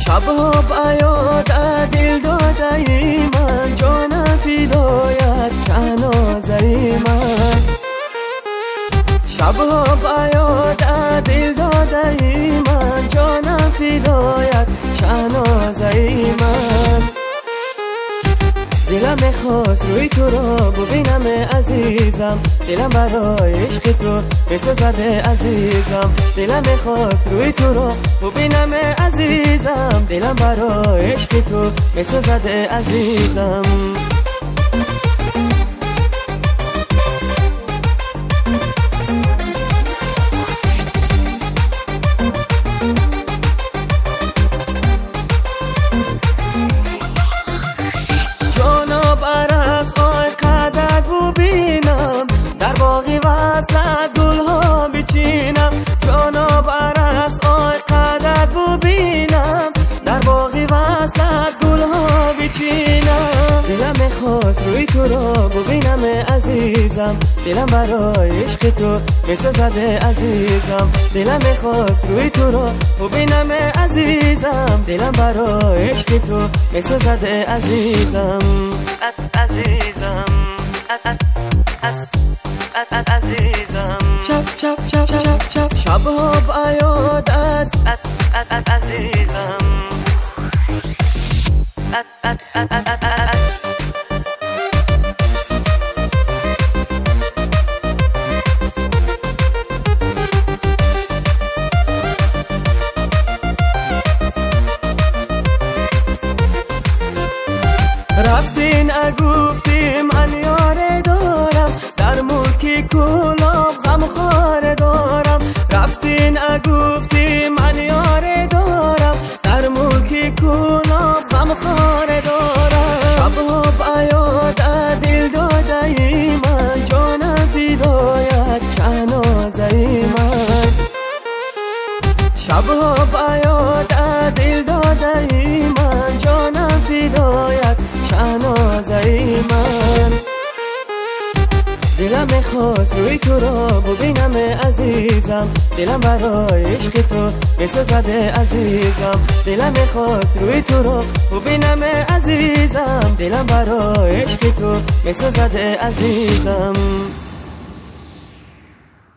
شبها بیاد دل داده ای من، جان فدایت شهنازه ای من. شبها بیاد دل داده ای من، جان فدایت شهنازه ای من. دلم میخواست روی تو را ببینم عزیزم، دلم برای عشق تو بسوزد عزیزم. دلم میخواست روی تو را ببینم عزیزم، دلم برای عشق تو بسوزد عزیزم. در باغی وصلت گلها بچینم، جانا برعکس آی قدرت ببینم. در باغی وصلت گلها بچینم. دلم میخواست روی تو را ببینم عزیزم، دلم برای عشق تو بسوزد عزیزم. دلم میخواست روی تو را ببینم عزیزم، دلم برای عشق تو بسوزد عزیزم. عزیزم عزیزم. شب شب شب شب شب شبها بیاد عزیزم. رفتین اگفتی من یاره دارم، در ملکی کلاب غمخواره دارم. رفتین اگفتی من یاره دارم، در ملکی کلاب غمخواره دارم. شبها بیاد دل داده ای من، جان فدایت شهنازه ای من. شبها بیاد دل داده ای من، جان فدایت شهنازه ای من. دلم میخواست روی تو را ببینم عزیزم، دلم برای عشق تو بسوزد عزیزم. دلم میخواست روی تو را ببینم عزیزم، دلم برای عشق تو بسوزد عزیزم.